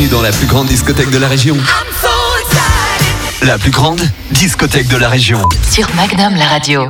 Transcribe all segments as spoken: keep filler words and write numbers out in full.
Bienvenue dans la plus grande discothèque de la région. La plus grande discothèque de la région. Sur Magnum la radio.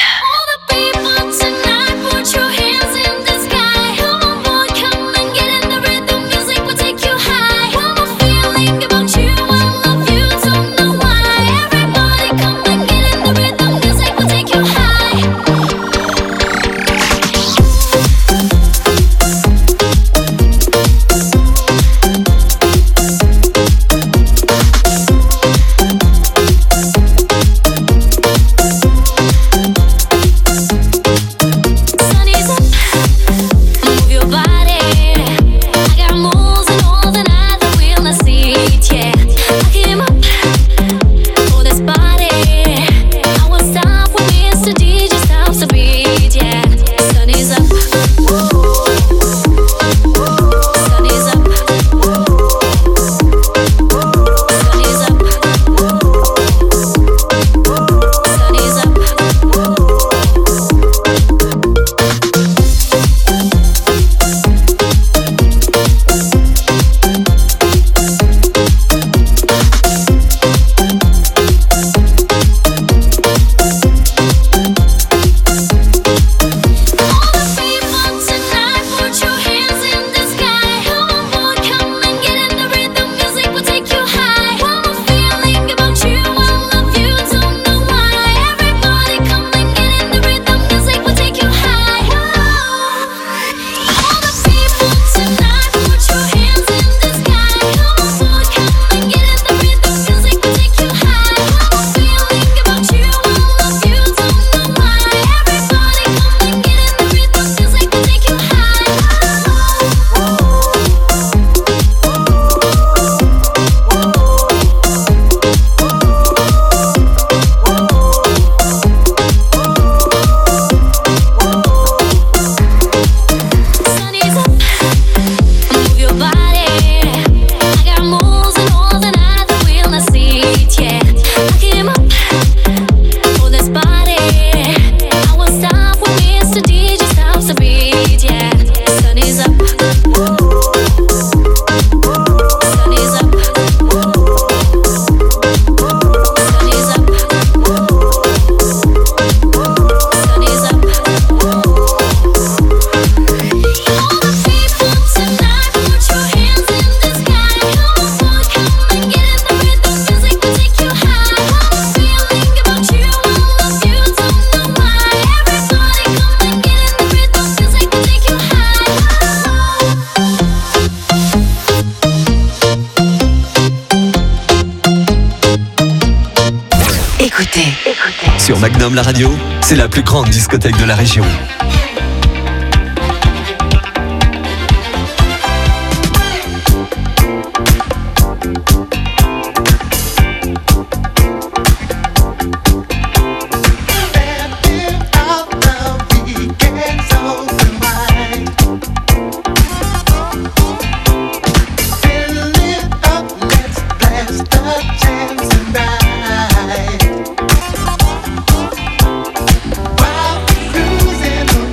Sur Magnum la radio, c'est la plus grande discothèque de la région. While cruising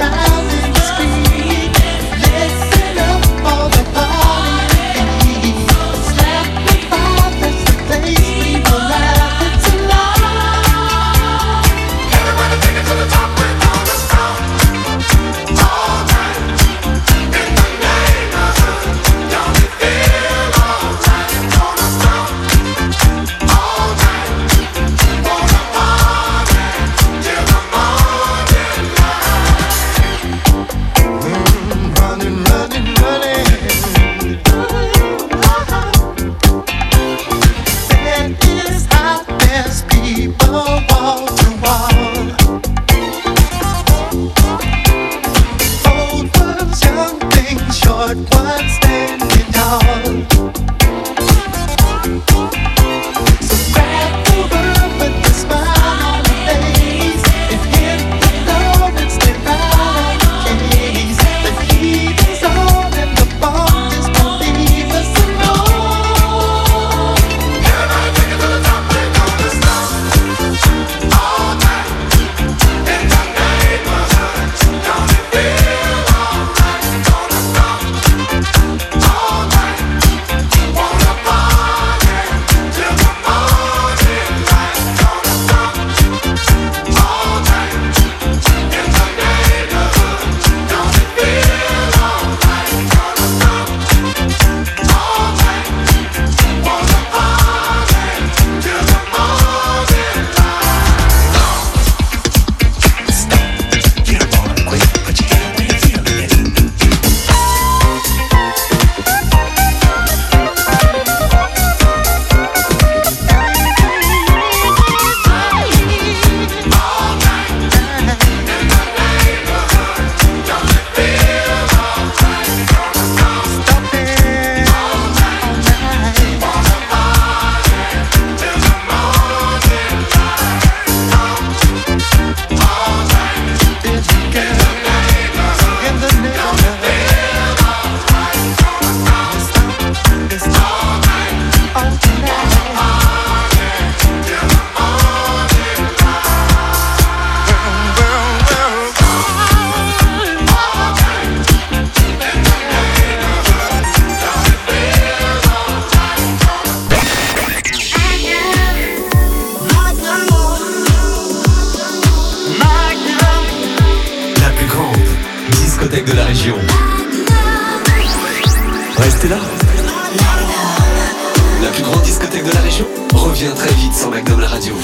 discothèque de la région revient très vite sur Magnum la radio.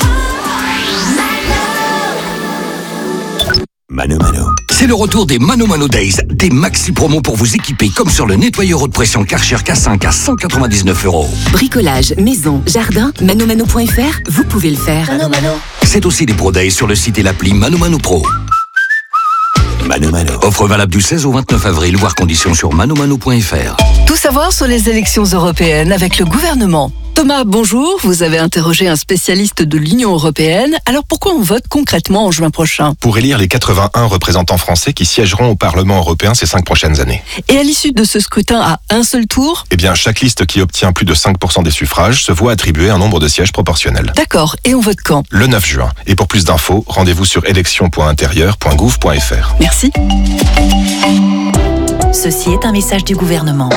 Mano Mano. C'est le retour des Mano Mano Days, des maxi promos pour vous équiper comme sur le nettoyeur haute pression Karcher K cinq à cent quatre-vingt-dix-neuf euros. Bricolage, maison, jardin, manomano point f r, vous pouvez le faire. Mano Mano. C'est aussi des Pro Days sur le site et l'appli Mano Mano Pro. Mano Mano. Offre valable du seize au vingt-neuf avril, voire conditions sur manomano point f r. Tout savoir sur les élections européennes avec le gouvernement. Thomas, bonjour. Vous avez interrogé un spécialiste de l'Union européenne. Alors pourquoi on vote concrètement en juin prochain ? Pour élire les quatre-vingt-un représentants français qui siégeront au Parlement européen ces cinq prochaines années. Et à l'issue de ce scrutin à un seul tour ? Eh bien, chaque liste qui obtient plus de cinq pour cent des suffrages se voit attribuer un nombre de sièges proportionnel. D'accord. Et on vote quand ? Le neuf juin. Et pour plus d'infos, rendez-vous sur élections point intérieur point gouv point f r. Merci. Ceci est un message du gouvernement.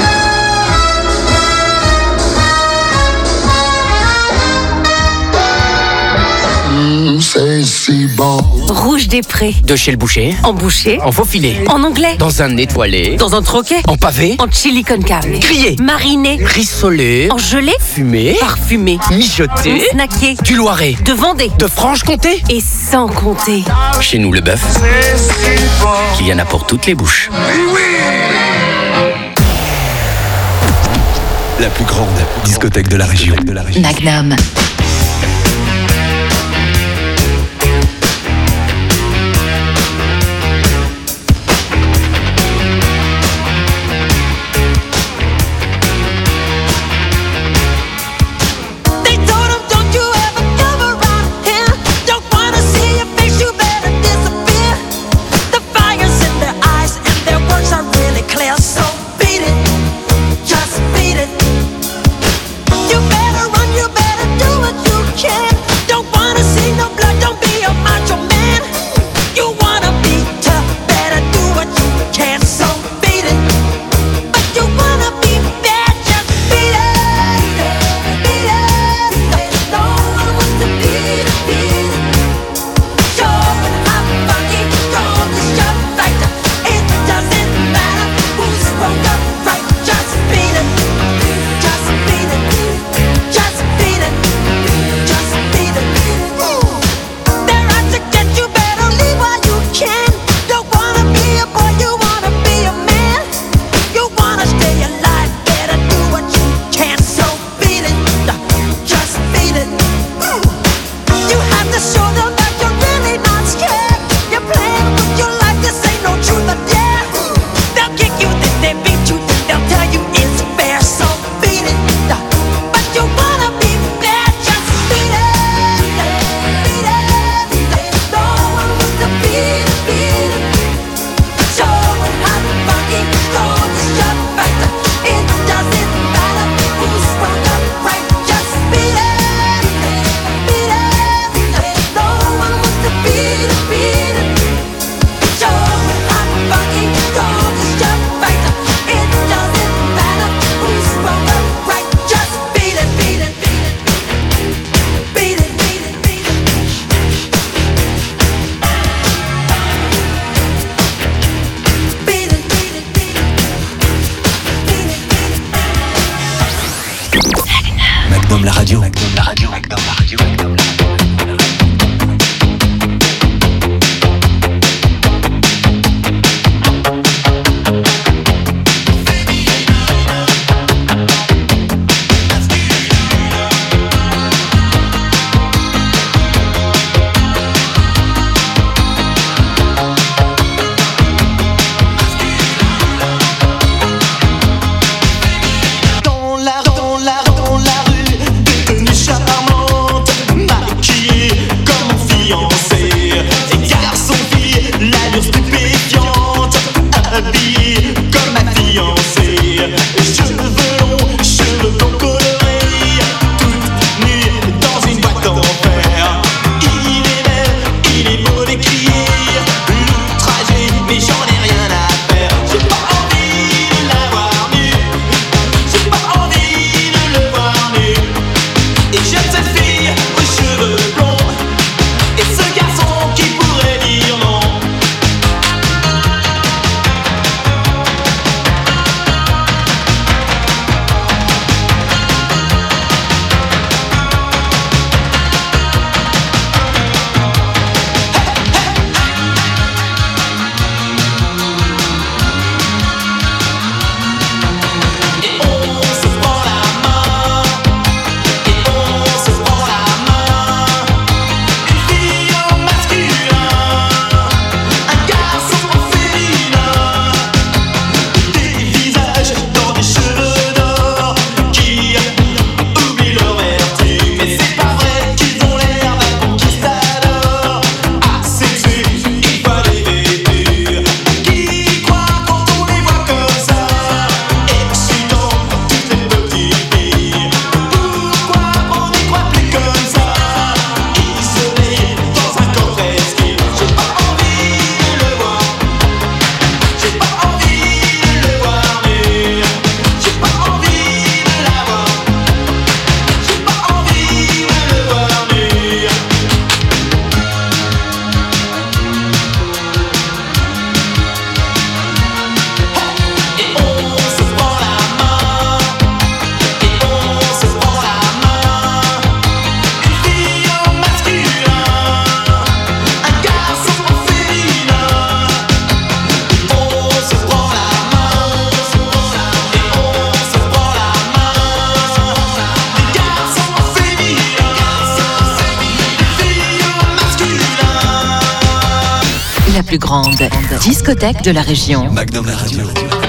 C'est si bon. Rouge des Prés. De chez le boucher. En boucher. En faux filet. En anglais. Dans un étoilé. Dans un troquet. En pavé. En chili con carne. Grillé. Mariné. Rissolé. En gelée. Fumé. Parfumé. Mijoté. Snacké. Du Loiret. De Vendée. De Franche-Comté. Et sans compter. Chez nous, le bœuf, il y en a pour toutes les bouches. La plus grande discothèque de la région. Magnum. Magnum la radio. Magnum la radio. Magnum la radio. Magnum la radio. Dans la, dans la, dans la rue, devenue charmante, plus grande discothèque de la région. Magnum Radio.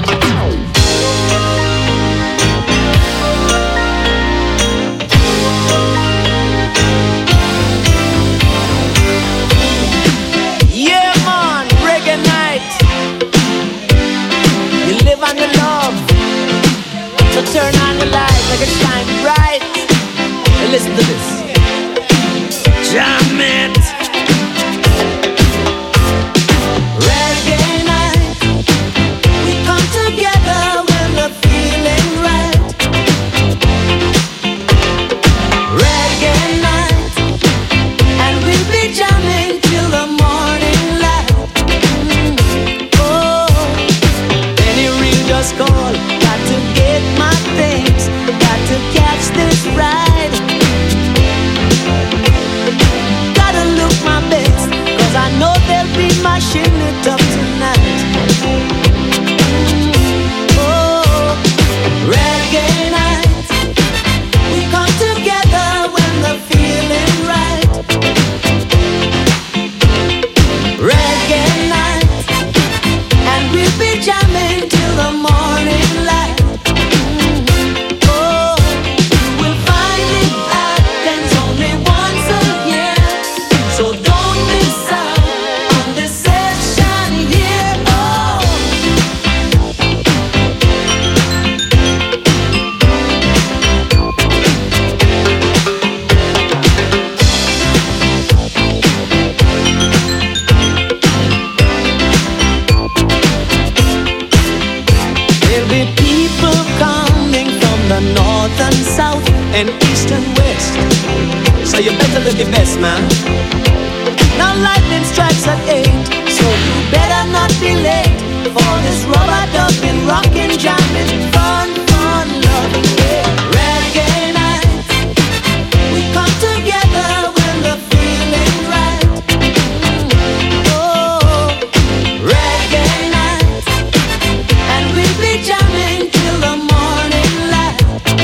Yeah man, reggae night. You live on your love. So turn on the light, make it shine bright. And listen to this. Jam it. Reggae night. We come together when we're feeling right. Reggae night. And we'll be jamming till the morning light. Mm. Oh, any real just call. Got to get my things. Got to catch this ride. Gotta look my best, cause I know they'll be mashing it up tonight. Mm. Oh, reggae night. We come together when the feeling right. Reggae night. And we'll be jamming till the morning light. Mm. Oh, you will find it happens only once a year. So don't miss out on this session here. Oh, there'll be people coming from the north and south and east and west. So you better live the best, man. Now lightning strikes at eight, so you better not be late for this rubber dubbing, rockin', jamming, fun, fun, loving, yeah. Reggae night. We come together when the feeling right. Mm. Oh, reggae night. And we'll be jamming till the morning light.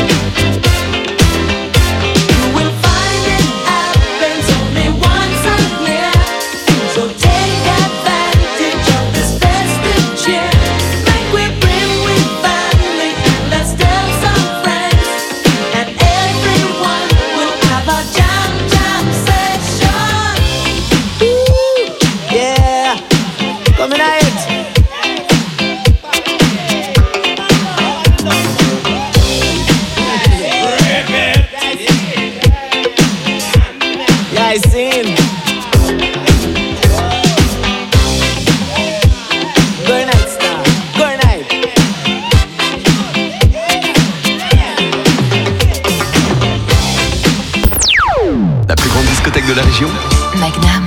You will find it happens only once a year. So take advantage of this festive cheer. Make we bring with family and let's tell some friends. And everyone will have a jam jam session. Ooh, yeah, coming out. Yeah, I seen. Good night, star. Good night. La plus grande discothèque de la région. Magnum.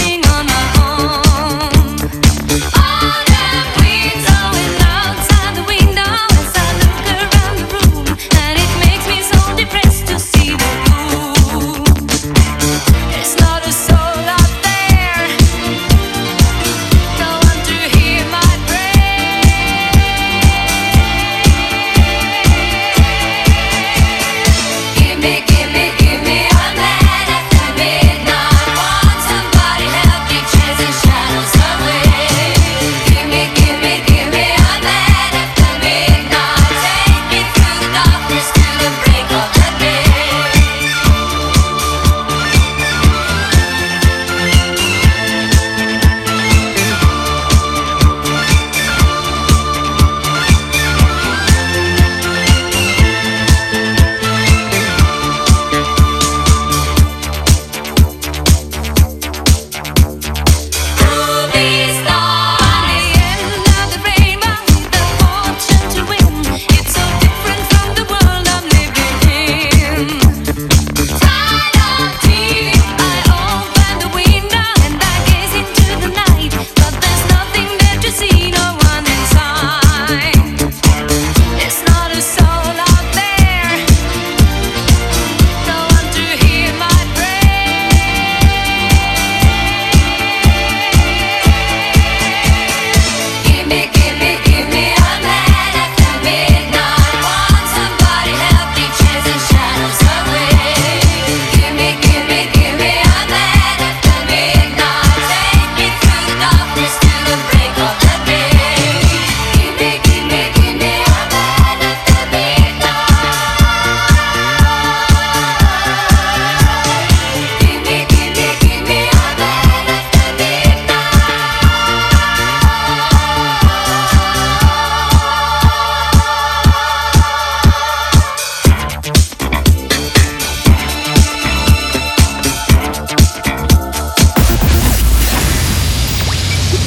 All that we going outside the window.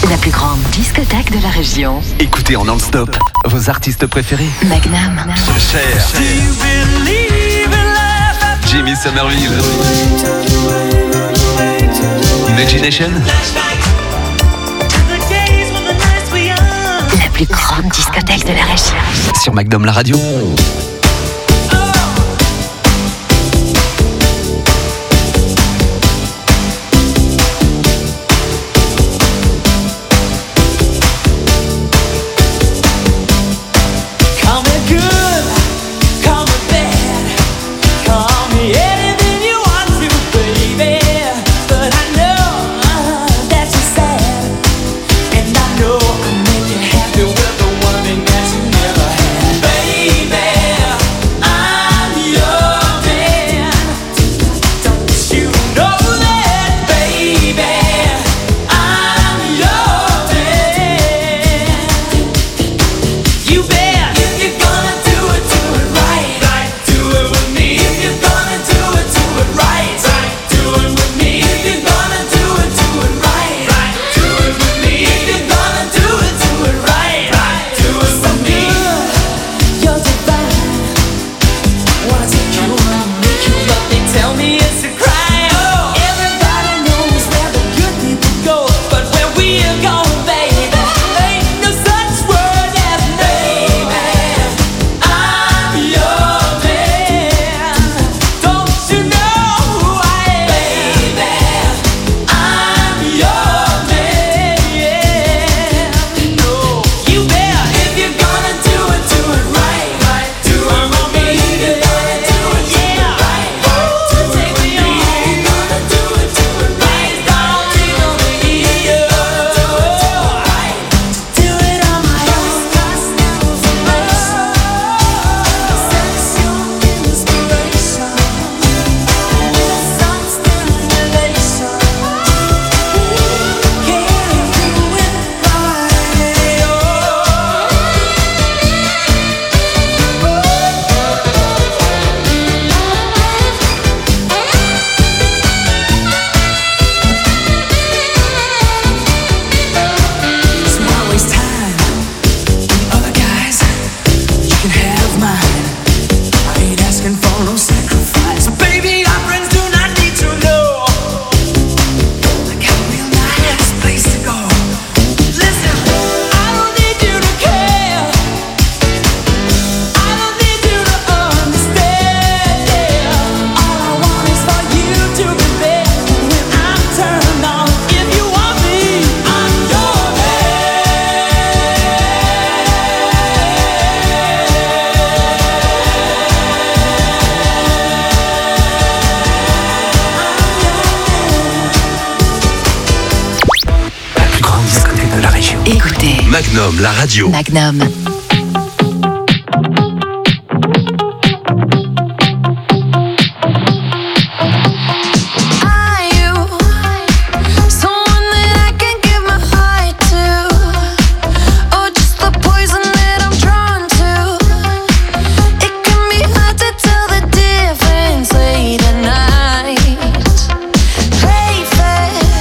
La plus grande discothèque de la région. Écoutez en non-stop vos artistes préférés. Magnum. Cher. Jimmy Somerville. Imagination. La plus grande discothèque de la région. Sur Magnum la radio. Magnum, la radio. Magnum.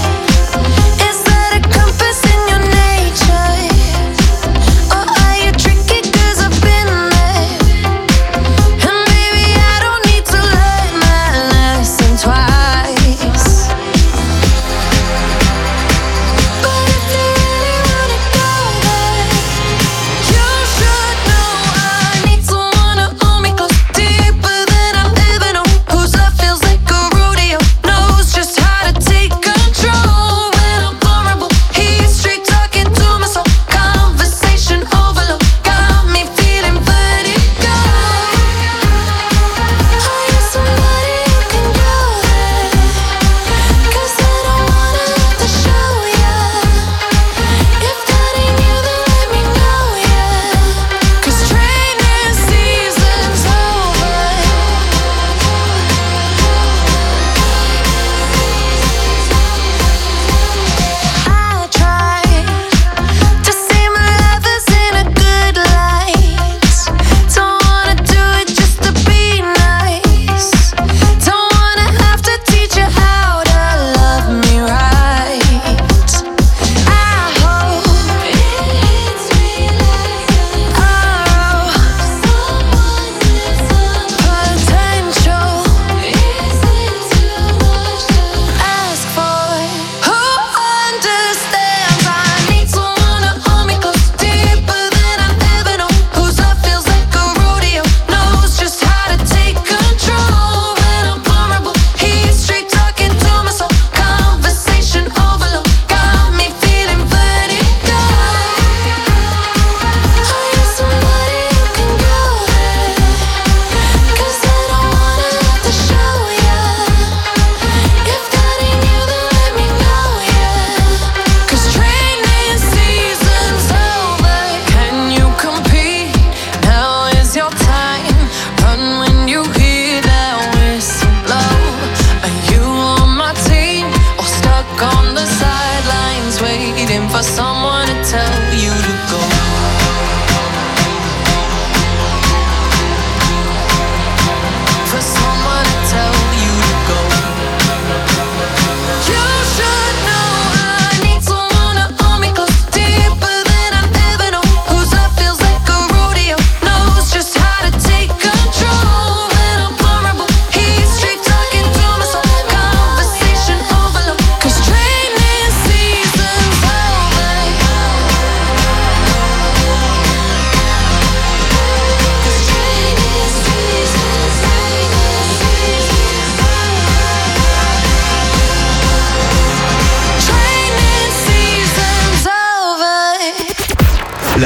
Drink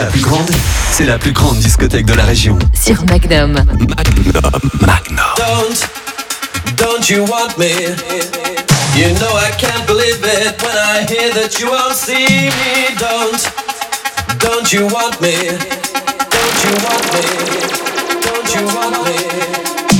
La plus grande, c'est la plus grande discothèque de la région. Sur Magnum. Magnum. Magnum. Don't, don't you want me? You know I can't believe it when I hear that you won't see me. Don't, don't you want me? Don't you want me? Don't you want me?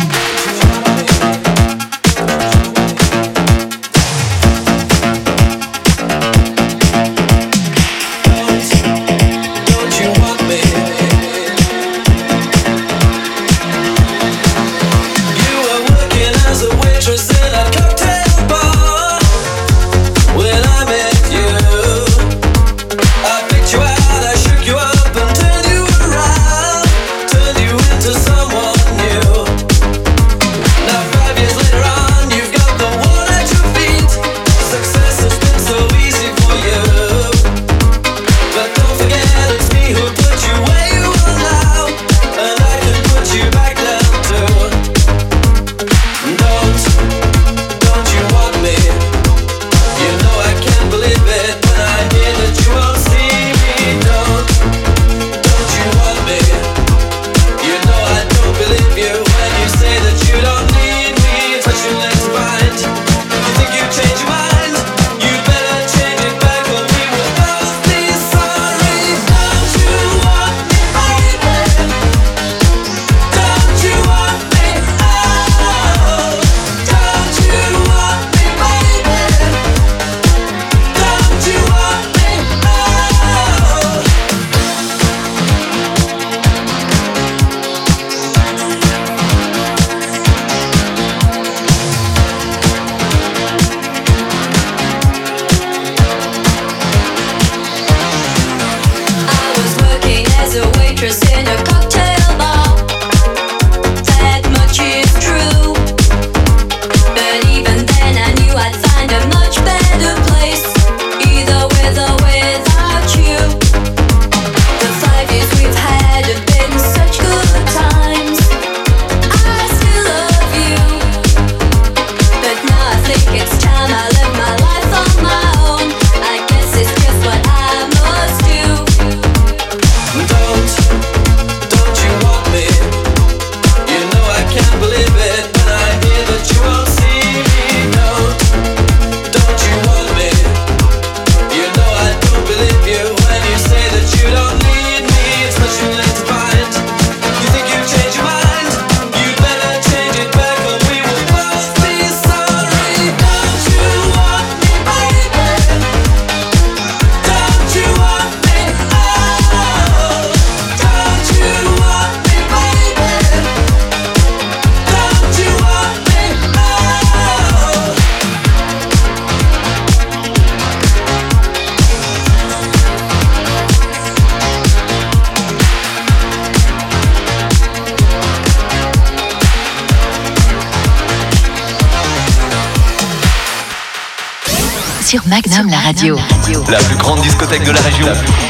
Sur Magnum, la radio. La plus grande discothèque de la région.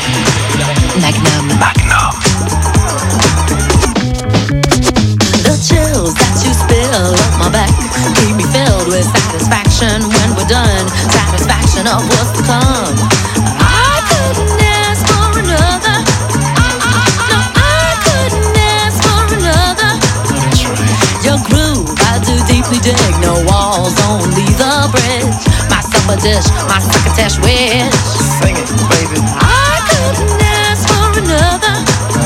Magnum. Magnum. The chills that you spill up my back keep me filled with satisfaction when we're done. Satisfaction of what's to come. I couldn't ask for another. No, I couldn't ask for another. Your groove, I do deeply dig. No walls, only the bridge. My supper dish, my succotash wish. Sing it, baby. I couldn't ask for another.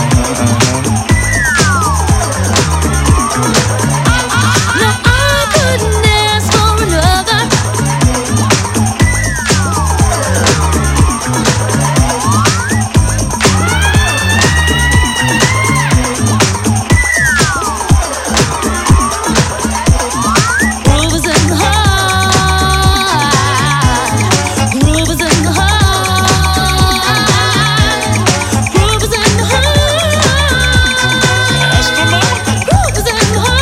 No, I couldn't ask for another. Groove is in the heart. Groove is in the heart. Groove is in the heart. Groove is in the heart.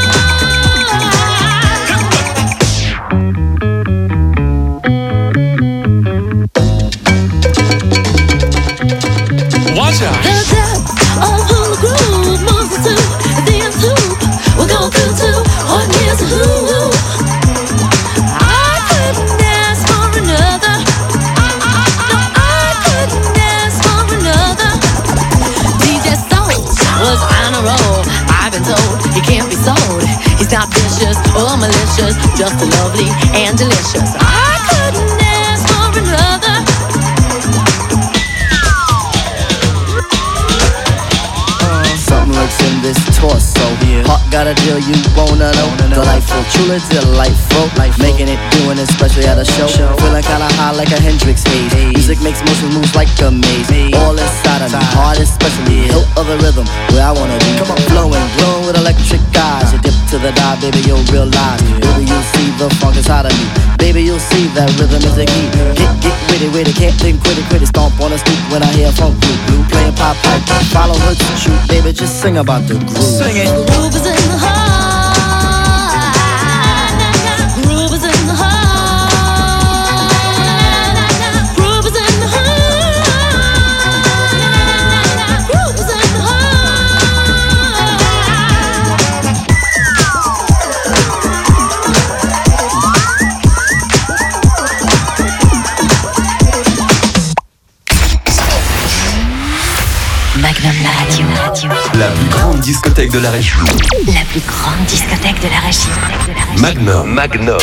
Watch out. The depth of who the groove moves us to the end loop. We'll go through to what years of who. I couldn't ask for another. No, I couldn't ask for another. not vicious or malicious, just lovely and delicious. I couldn't ask for another. Something lurks in this torso. Yeah. Heart got a deal you wanna know. Delightful, truly delightful. Life making it, doing it, especially at a show. show. Feeling kinda high like a Hendrix haze. Hey. Music makes motion moves like a maze. Hey. All inside of me, heart especially. Hilt of the rhythm, where I wanna be. Come on, flowing, glowing with electric eyes. You dip to the dive, baby, you'll realize. Yeah. Baby, you'll see the funk inside of me. Baby, you'll see that rhythm is the key. Get, get witty, witty, can't think, quit it, quit it. Stomp on the stoop when I hear funk blue, blue. Playing pop pipe, follow her to shoot, baby. Just sing about the groove. Sing it. The groove is in the heart. Groove is in the heart. Groove is in the heart. Groove is in the Magnum la radio. La plus grande discothèque de la région. La plus grande discothèque de la région. Magnum. Magnum.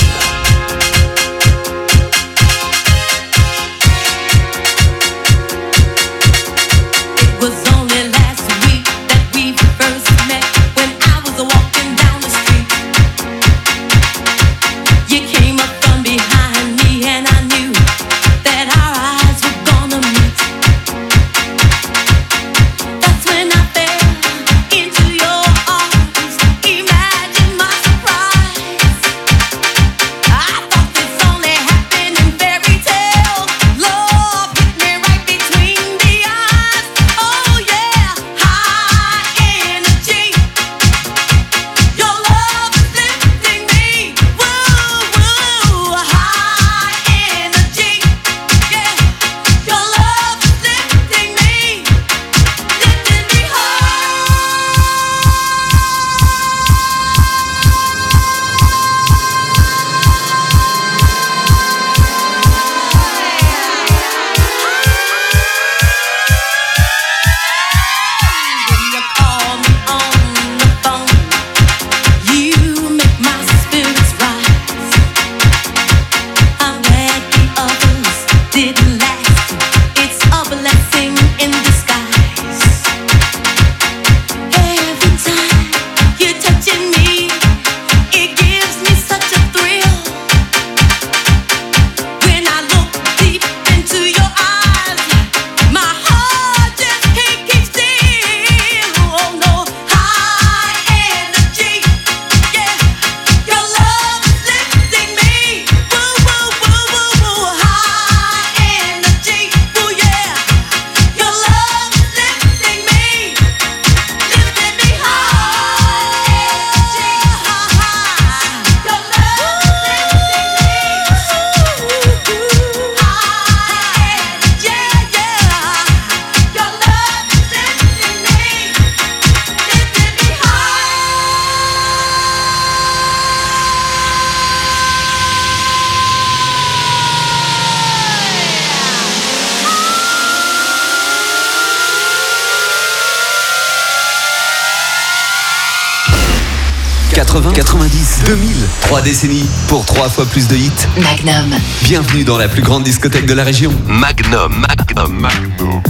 quatre-vingts, quatre-vingt-dix, deux mille. Trois décennies pour trois fois plus de hits. Magnum. Bienvenue dans la plus grande discothèque de la région. Magnum, Magnum, Magnum.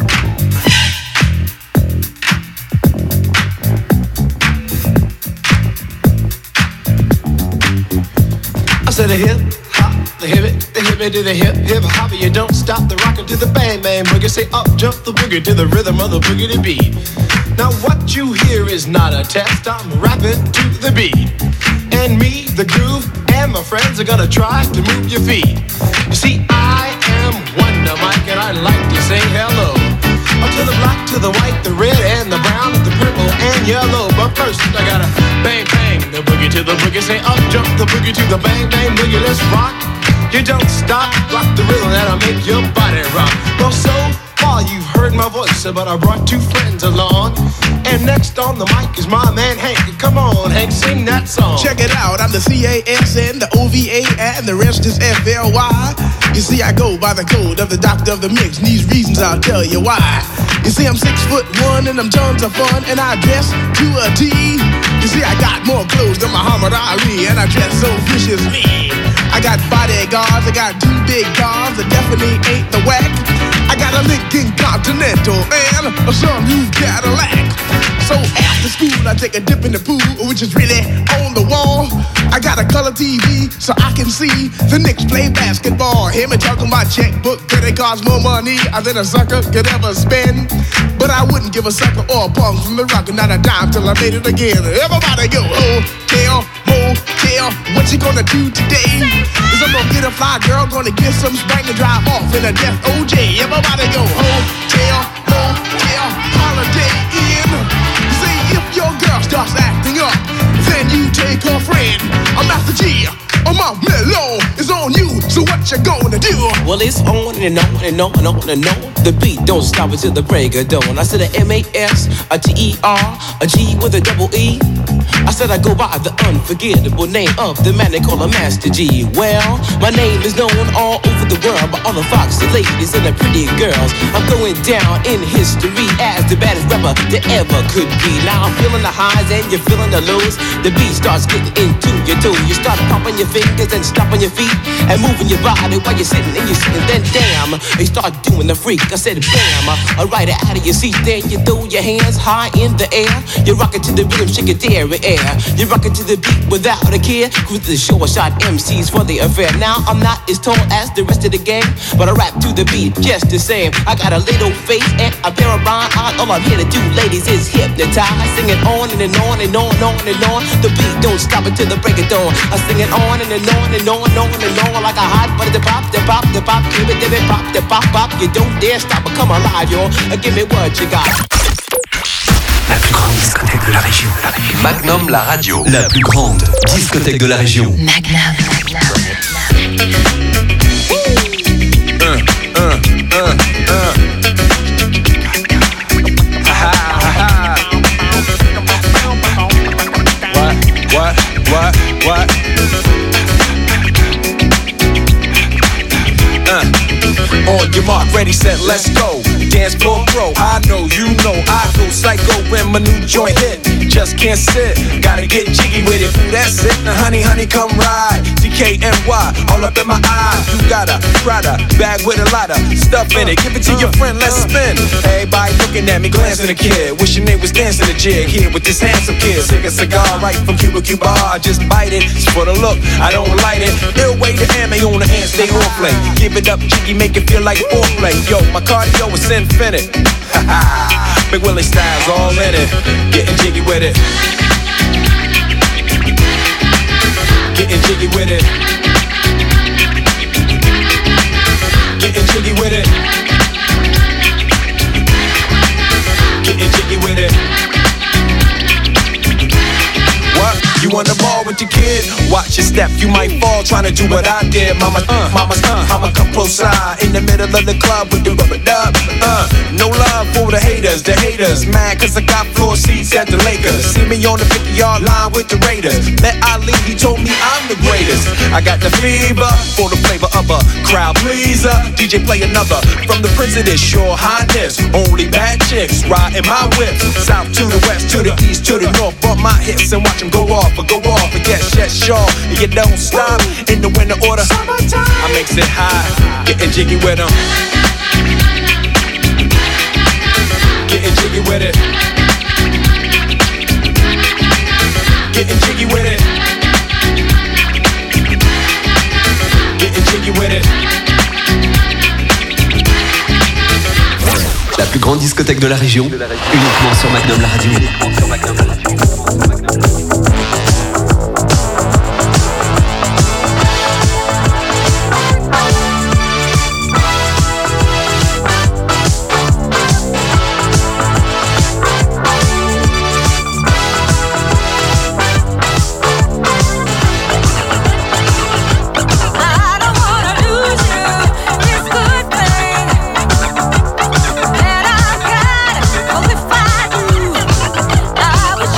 I said a hip hop, the hip it, the hip it to the hip hip hop. You don't stop the rockin' to the bang bang boogie. Say up jump the boogie to the rhythm of the boogie to beat. Now what you hear is not a test. I'm rapping to the beat, and me, the groove, and my friends are gonna try to move your feet. You see, I am Wonder Mike, and I like to say hello to the black, to the white, the red, and the brown, the purple, and yellow. But first, I gotta bang bang the boogie to the boogie. Say up jump the boogie to the bang bang boogie. Let's rock. You don't stop, rock the rhythm that'll make your body rock. Well, so far you've heard my voice, but I brought two friends along. And next on the mic is my man Hank. Come on, Hank, sing that song. Check it out, I'm the C A S N, the O V A, and the rest is F L Y. You see, I go by the code of the doctor of the mix, and these reasons I'll tell you why. You see, I'm six foot one, and I'm tons of fun, and I dress to a T. You see, I got more clothes than Muhammad Ali, and I dress so viciously. I got bodyguards, I got two big guns that definitely ain't the whack. I got a Lincoln Continental and a some new Cadillac. So after school, I take a dip in the pool, which is really on the wall. I got a color T V so I can see the Knicks play basketball. Him and talking my checkbook, that it costs more money than a sucker could ever spend. But I wouldn't give a sucker or a punk from the rock, not a dime till I made it again. Everybody go, hotel, motel, what you gonna do today? Is I'm gonna get a fly girl, gonna get some spank and drive off in a death O J. Everybody go, hotel, motel, holiday in. See if your girl starts acting up, then you take her friend. I'm Master G, I'm out mellow, it's on you, so what you gonna do? Well, it's on and on and on and on and on. The beat don't stop until the break of dawn. I said a M A S, a T E R, a G with a double E. I said I go by the unforgettable name of the man they call a Master G. Well, my name is known all over the world by all the foxy ladies and the pretty girls. I'm going down in history as the baddest rapper that ever could be. Now I'm feeling the highs and you're feeling the lows. The beat starts getting into your toe. You start popping your fingers and stomping your feet and moving your body while you're sitting and you're sitting. Then damn, you start doing the freak. I said bam, I ride it out of your seat. Then you throw your hands high in the air. You're rocking to the rhythm, shake your dairy air. You're rocking to the beat without a care. Cruise the short shot M Cs for the affair. Now I'm not as tall as the rest of the gang, but I rap to the beat just the same. I got a little face and a pair of rhyme eyes. All I'm here to do, ladies, is hypnotize. Sing it on and, and on and on and on and on. The beat don't stop until the break of dawn. I sing it on and, and on and on and on and on like a hot butter. The pop, the pop, the pop, give it, give it, pop, the pop, pop. You don't dare stop or come alive, y'all. Give me what you got. La plus grande discothèque de la région. Magnum, la radio. La plus grande discothèque de la région. Magnum. Uh, uh, uh, uh. Ha, ha, ha. What, what, what, what? Uh. On your mark, ready, set, let's go. Dance floor pro, I know, you know, I go psycho when my new joint hit. Just can't sit, gotta get jiggy with it. That's it, now honey, honey, come ride. D K N Y, all up in my eyes. You got a Prada bag with a lot of stuff in it. Give it to your friend, let's spin. Everybody looking at me, glancing a kid. Wishing they was dancing a jig here with this handsome kid. Sick a cigar right from Cuba Cuba. I just bite it, it's for the look, I don't light it. Ill way to ammo on the hand, stay on play. Give it up, jiggy, make it feel like foreplay. Yo, my cardio is infinite. Big Willie style's all in it. Getting jiggy with it. Getting jiggy with it. Getting jiggy with it. Getting jiggy with it. What? You on the ball with your kid? Watch your step, you might fall trying to do what I did. Mama, uh, mama, uh, I'ma come close side in the middle of the club with the rubber dub. Uh, no love for the haters, the haters mad cause I got floor seats at the Lakers. See me on the fifty yard line with the Raiders. Met Ali, he told me I'm the greatest. I got the fever for the flavor of a crowd pleaser. D J play another from the Prince of this Your Highness. Only bad chicks riding my whip. South to the west, to the east, to the north. Bump my hips and watch them go off. But go off and get shut short. And you don't stop in the winter order. I makes it high, getting jiggy with them. Getting jiggy with it. Getting jiggy with it. Getting jiggy with it. La plus grande discothèque de la région, uniquement sur Magnum la radio. Sur Magnum la radio. I was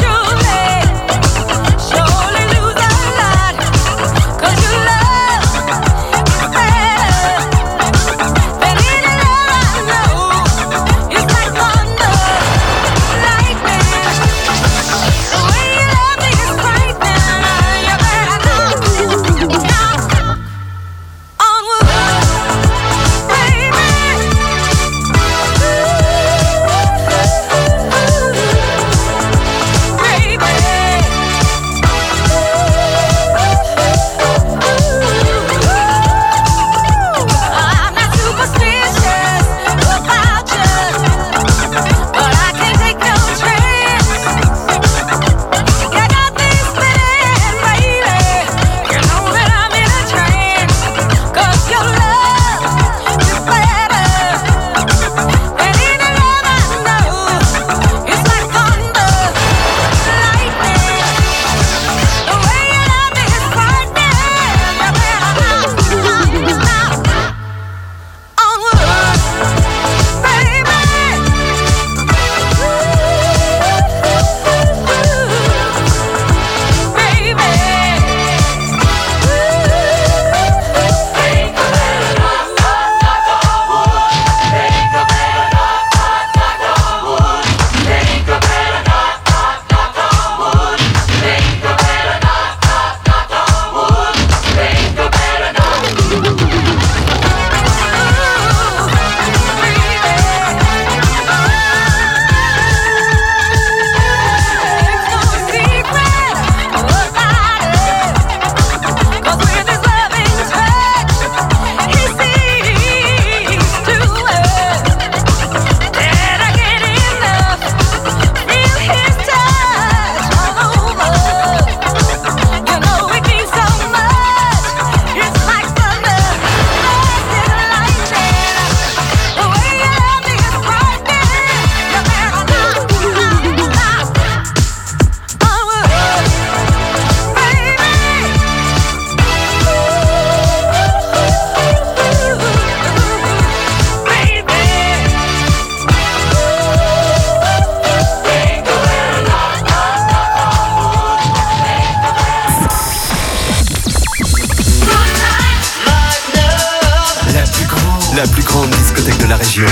région.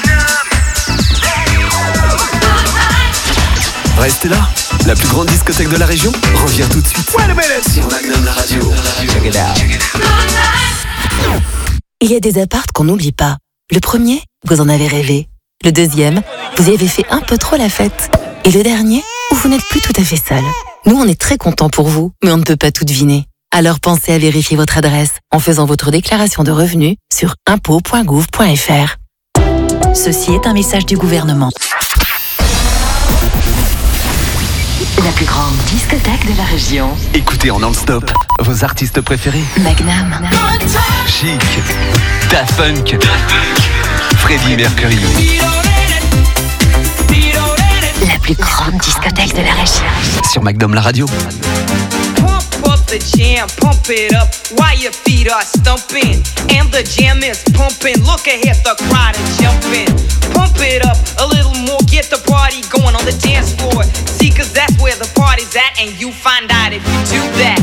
Restez là. La plus grande discothèque de la région revient tout de suite. Sur Magnum la radio. Check it out. Il y a des apparts qu'on n'oublie pas. Le premier, vous en avez rêvé. Le deuxième, vous y avez fait un peu trop la fête. Et le dernier, où vous n'êtes plus tout à fait seul. Nous, on est très contents pour vous, mais on ne peut pas tout deviner. Alors pensez à vérifier votre adresse en faisant votre déclaration de revenus sur impôts point gouv point f r. Ceci est un message du gouvernement. La plus grande discothèque de la région. Écoutez en non-stop vos artistes préférés. Magnum. Chic. Daft Punk. Freddie Mercury. La plus grande discothèque de la région. Sur Magnum la radio. Pump up the jam, pump it up while your feet are stumping. And the jam is pumping. Look ahead, the crowd is jumping. Pump it up a little more, get the party going on the dance floor. See, cause that's where the party's at, and you find out if you do that.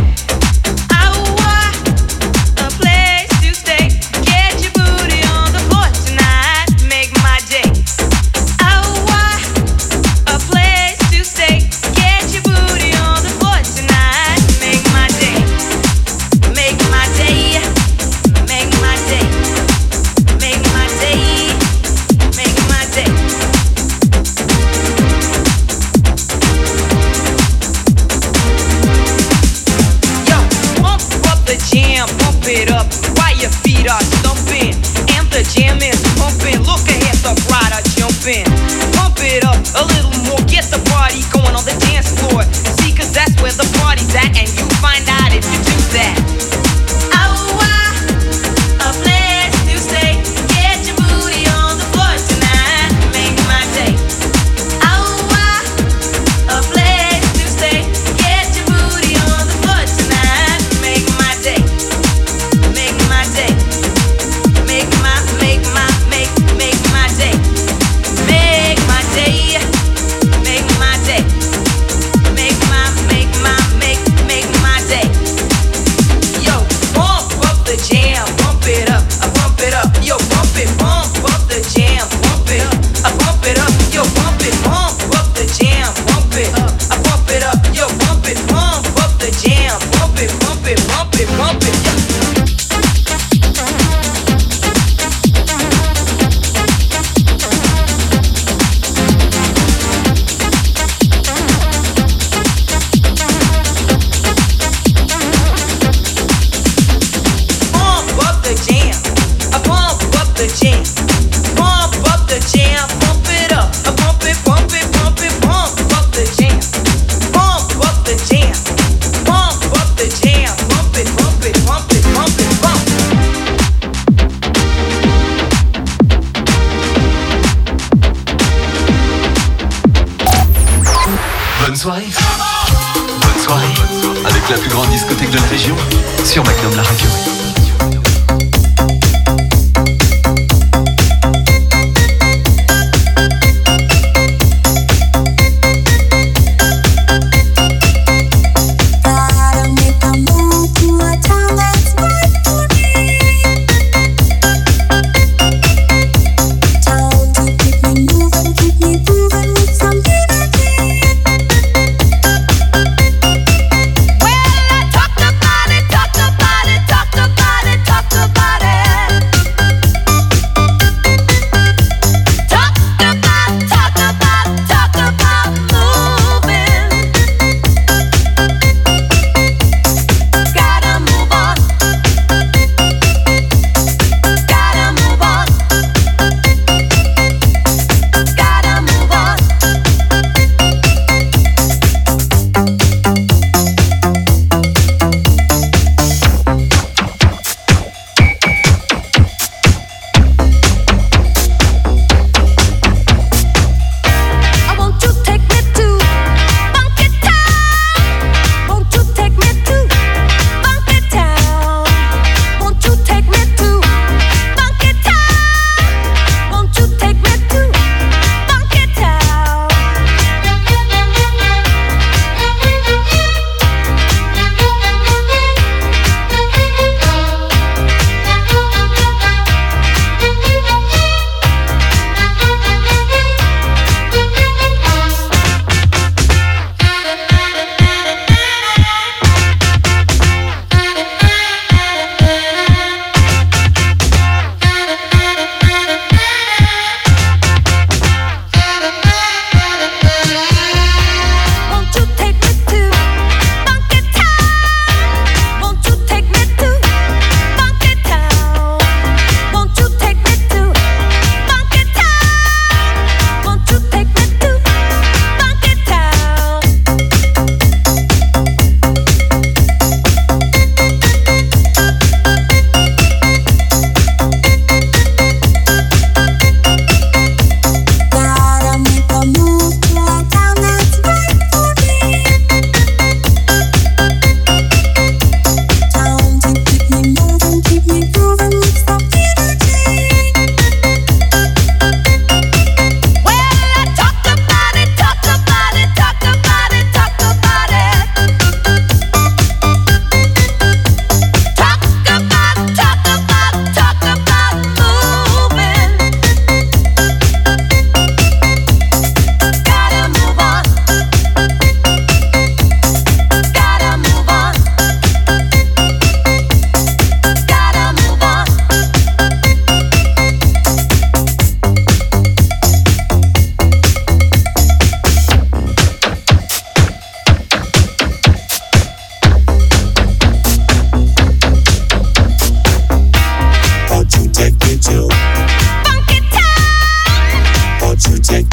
Bonne soirée. Bonne soirée. Avec la plus grande discothèque de la région sur Magnum la radio. Talk about it, talk about it, talk about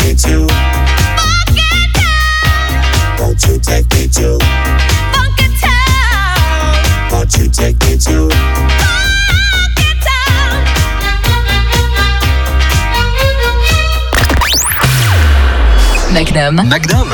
me to Funky Town? Won't you take me to Funky Town? Won't you take me to Funky Town? Magnum. Magnum.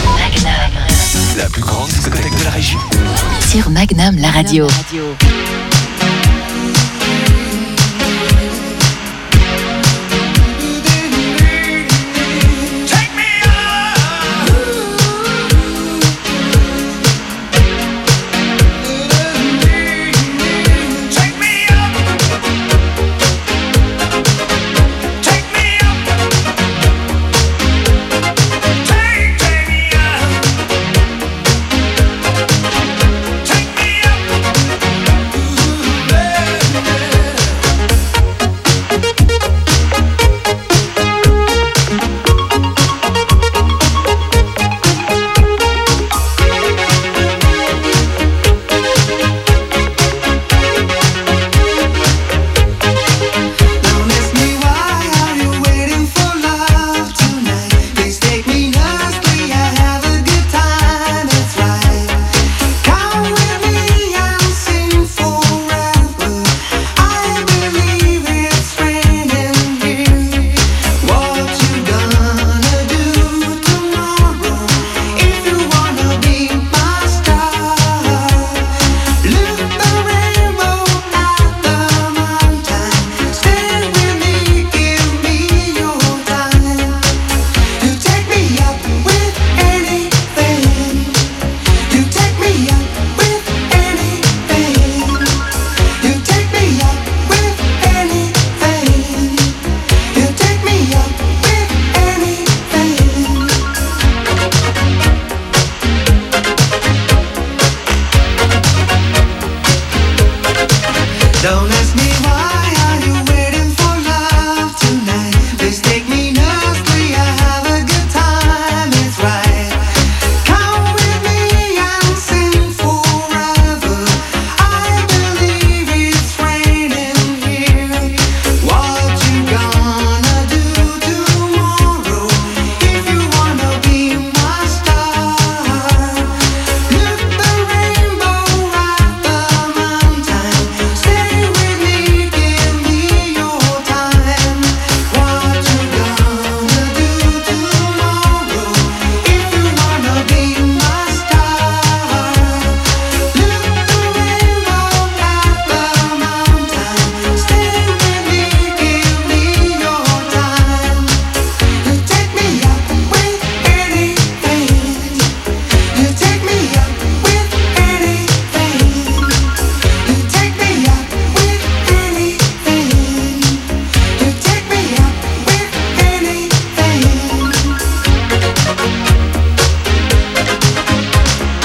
Sur Magnum, la radio.